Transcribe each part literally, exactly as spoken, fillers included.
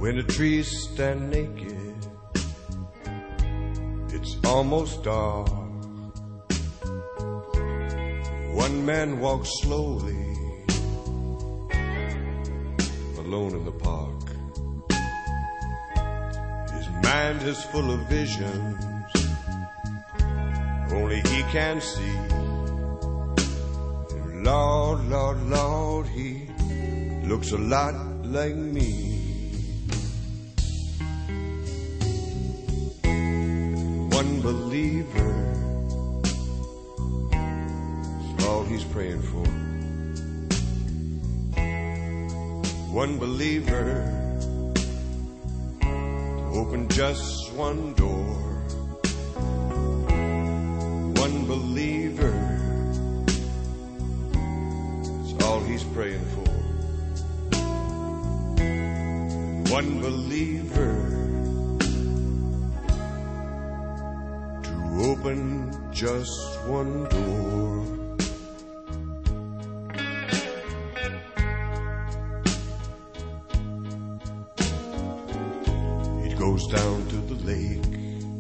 When the trees stand naked, it's almost dark. One man walks slowly, alone in the park. His mind is full of visions only he can see. And Lord, Lord, Lord, he looks a lot like me. One believer is all he's praying for. One believer to open just one door. One believer is all he's praying for. One believer to open just one door. It goes down to the lake.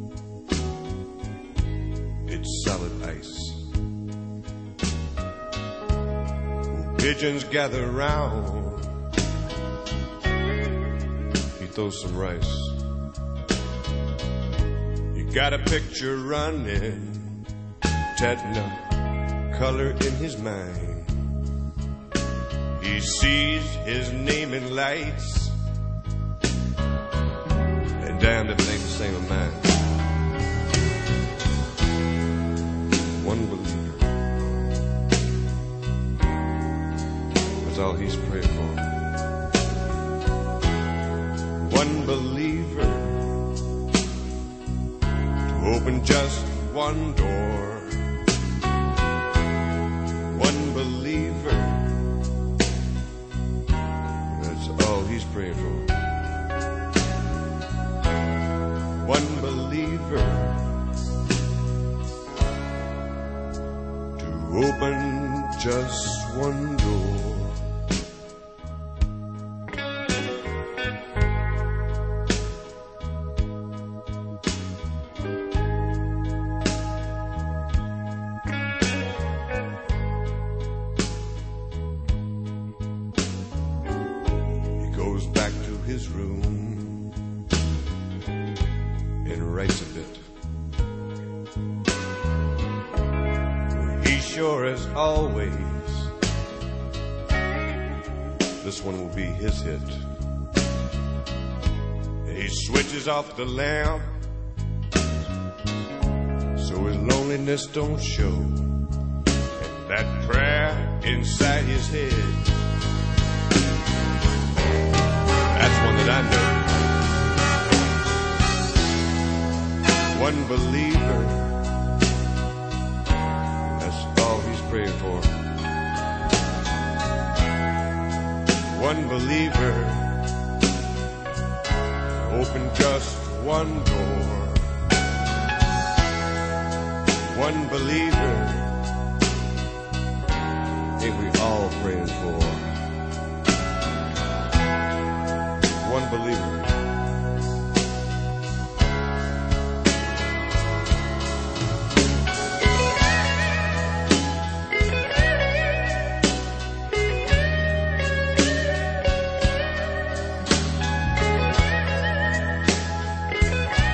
It's solid ice. Pigeons gather round. He throws some rice. You got a picture running, tatting up color in his mind. He sees his name in lights, and damn if it ain't the same of mine. One believer, that's all he's praying for. One believer to open just one door. One believer, that's all he's praying for. One believer to open just one door. Goes back to his room and writes a bit. He sure as always, this one will be his hit. He switches off the lamp so his loneliness don't show, and that prayer inside his head, that's one that I know. One believer, that's all he's praying for. One believer, open just one door. One believer, ain't we all praying for? One believer.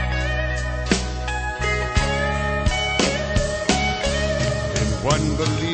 And one believer